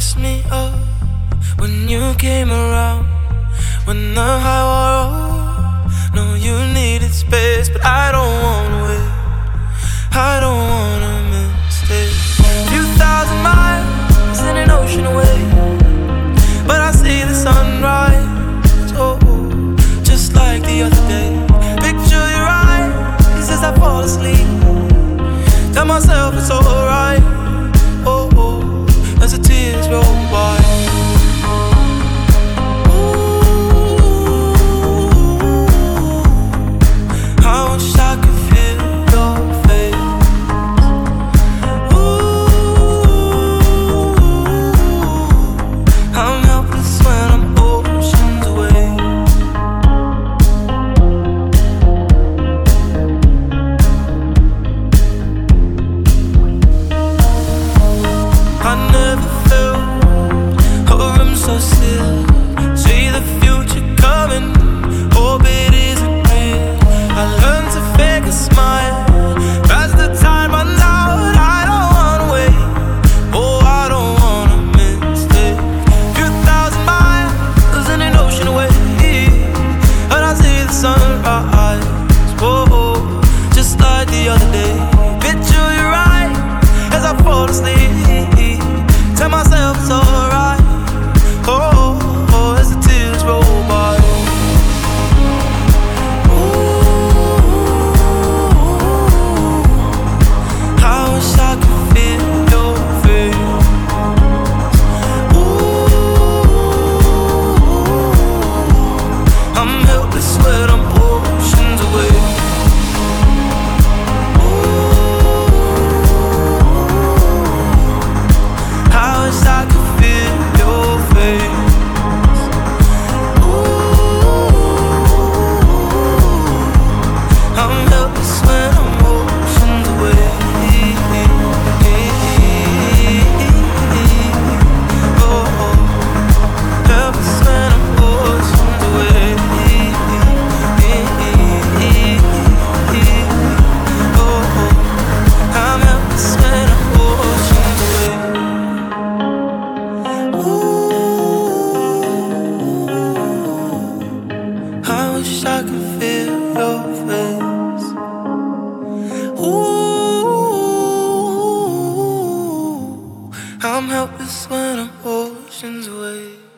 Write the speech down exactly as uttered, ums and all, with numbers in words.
messed me up when you came around. When the high wore off, no, you needed space, but I don't wanna wait. I don't wanna miss it. Few thousand miles in an ocean away, but I see the sunrise, oh, just like the other day. Picture your eyes as I fall asleep. Tell myself it's alright, oh, oh, as the tears roll by. So still, see the future coming, hope it isn't real. I learned to fake a smile as the time runs out. I don't wanna wait, oh, I don't wanna miss it. Few thousand miles in an ocean away, and I see the sunrise, oh, just like the other day. Picture your eyes as I fall asleep. Tell myself it's alright, oh, oh, as the tears roll by. Ooh, I wish I could feel your face. Ooh, I'm helpless when I'm oceans away. Ooh, I wish I could feel your face. I'm helpless when I'm oceans away. Oh, helpless when I'm oceans away. Oh, I'm helpless when I'm oceans away. Ooh, I wish I could feel your face. Ooh, I'm helpless when I'm oceans away.